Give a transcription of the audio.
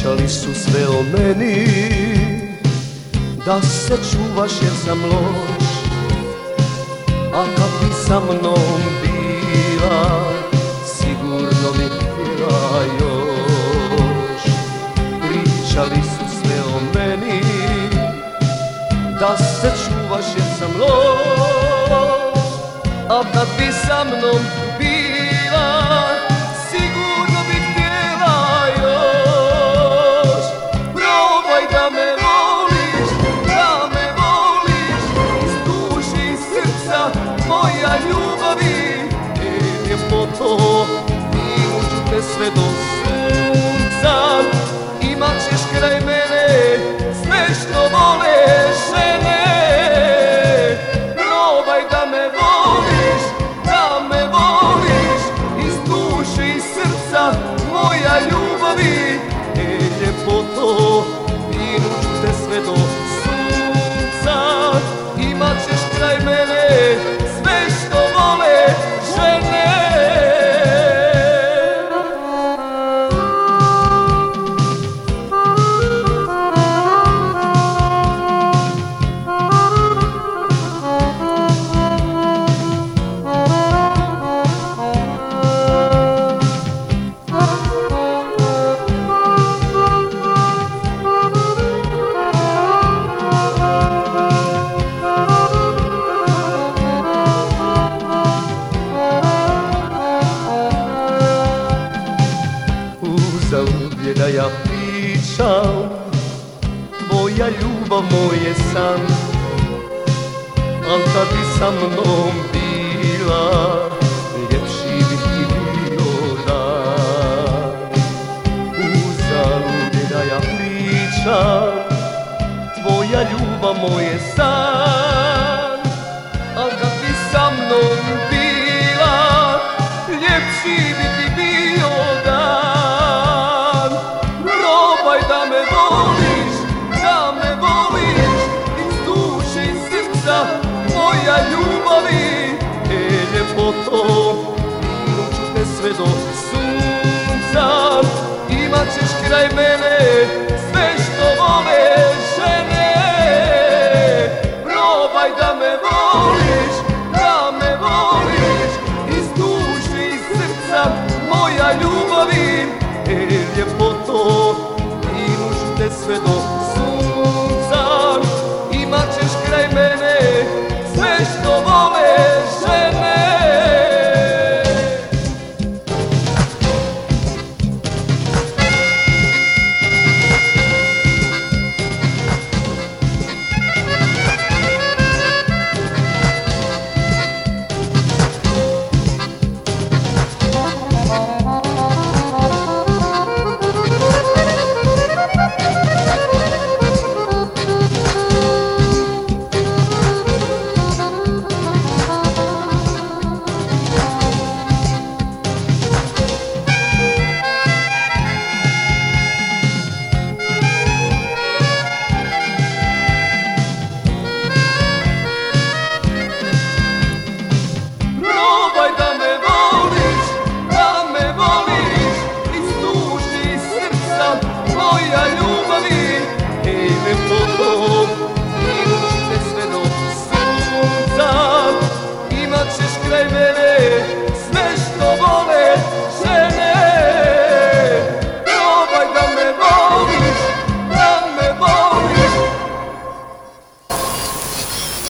Pričali su sve o meni, da se čuvaš jer sam loš. A kad bi sa mnom bila, sigurno bi htjela još. Pričali su sve o meni, da se čuvaš jer sam loš. A kad bi sa mnom bila, sigurno bi htjela još. Probaj da me voliš, da me voliš, iz duše i srca moja ljubavi. Ljepoto, imaću te sve do sunca, imat ćeš kraj mene sve što vole žene. Probaj da me voliš, da me voliš, iz duše i srca moja ljubavi. Ljepoto, imaću te sve do sunca, imat ćeš kraj mene sve što vole žene. Uzalud je da ja pričam, tvoja ljubav moj je san. Al kad bi sa mnom bila, ljepši bi ti bio dan. Uzalud je da ja pričam, tvoja ljubav moj je san. Al kad bi sa mnom bila, ljepši bi ti bio dan. Probaj da me voliš, da me voliš, iz duše i srca moja ljubavi. Ljepoto, imaću te sve do sunca, imat ćeš kraj mene sve što vole žene. Probaj da me voliš, da me voliš, iz duše i srca moja ljubavi. Ljepoto, imaću te sve do